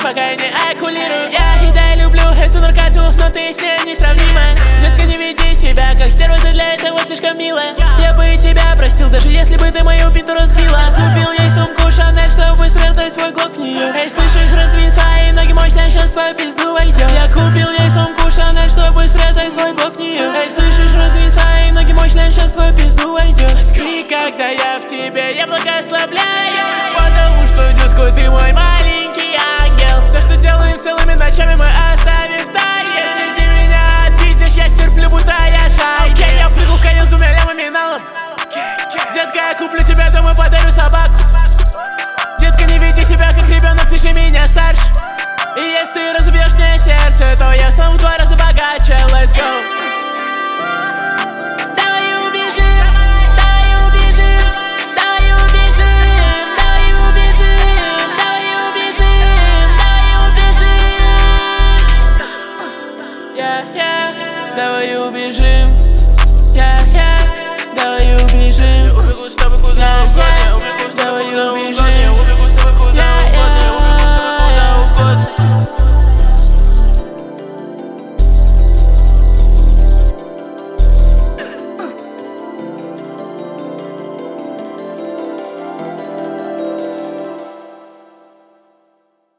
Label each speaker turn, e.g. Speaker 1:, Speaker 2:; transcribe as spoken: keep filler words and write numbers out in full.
Speaker 1: пока я не окулирую. Я и да люблю эту наркоту, но ты с ней несравнима. Детка, не веди себя как стерва, ты для этого слишком милая. Я бы и тебя простил, даже если бы ты мою пинту разбила. Купил ей сумку Шанель, чтобы спрятать свой глок в нее. Эй, слышишь, раздвинь свои ноги мощно, сейчас по пизду войдем. Я купил ей сумку Шанель, чтобы спрятать свой глок в нее. Эй, слышишь, раздвинь свои ноги мощно, сейчас по пизду войдем. И когда я в тебе, я благословляю, потому что, детку, ты мой маленький ангел. То, что делаем целыми ночами, мы оставим в тайне. Если ты меня отпиздишь, я стерплю, будто я шай. Okay, я прыгал в конец с двумя лямами налом. Детка, я куплю тебя, домой подарю собаку. Детка, не веди себя как ребенок, ты же меня старше. И если ты разобьешь мне сердце, то я